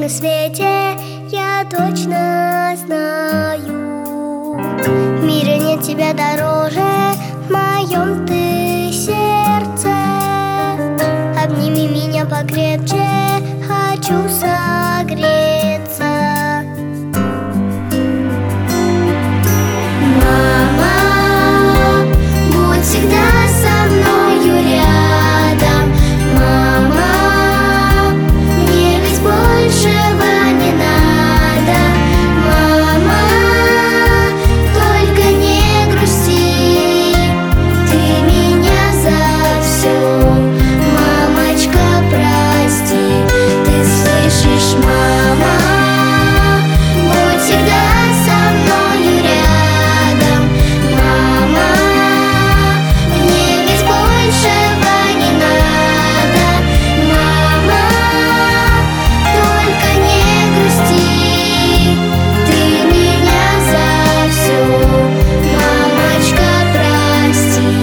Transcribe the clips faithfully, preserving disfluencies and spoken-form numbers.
на свете, я точно знаю. В мире нет тебя дороже, в моем ты сердце. Обними меня покрепче, хочу согреться. Мама, будь всегда со мною рядом. Мама, мне ведь большего не надо. Мама, только не грусти, ты меня за все. Мамочка, прости, ты слышишь, мама? Будь всегда со мною рядом. Мама, мне ведь большего не надо. Мама, только не грусти, ты меня за все. Мамочка, прости.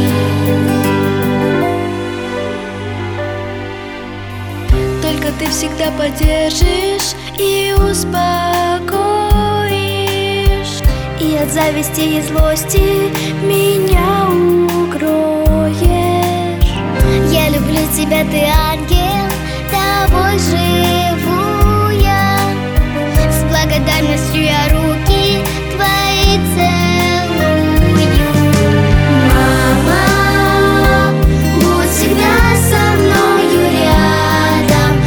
Только ты всегда поддержишь и успокоишь, И от зависти и злости меня укроешь. Я люблю тебя, ты ангел, тобой живу я. С благодарностью я руки твои целую. Мама, будь всегда со мною рядом.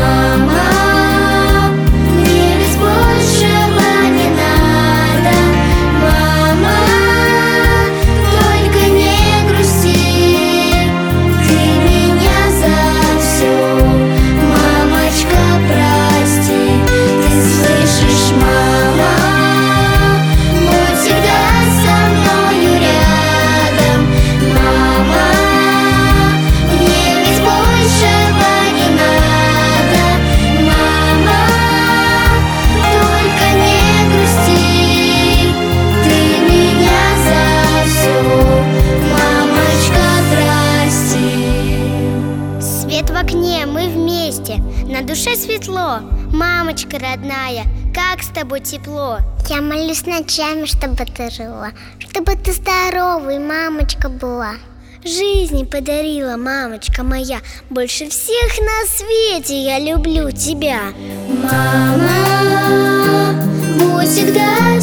Мама, мне ведь большего не надо. Мама, только не грусти, ты меня за все. Мамочка, прости, ты слышишь, мама? Будь всегда со мною рядом. Мама, мне ведь большего не надо. Мама, только не грусти, ты меня за все. Мамочка, прости. Свет в окне, мы вместе, на душе светло. Мамочка родная, как с тобой тепло. Я молюсь ночами, чтобы ты жила, чтобы ты здоровой, мамочка, была. Жизни подарила, мамочка моя, больше всех на свете я люблю тебя. Мама, будь всегда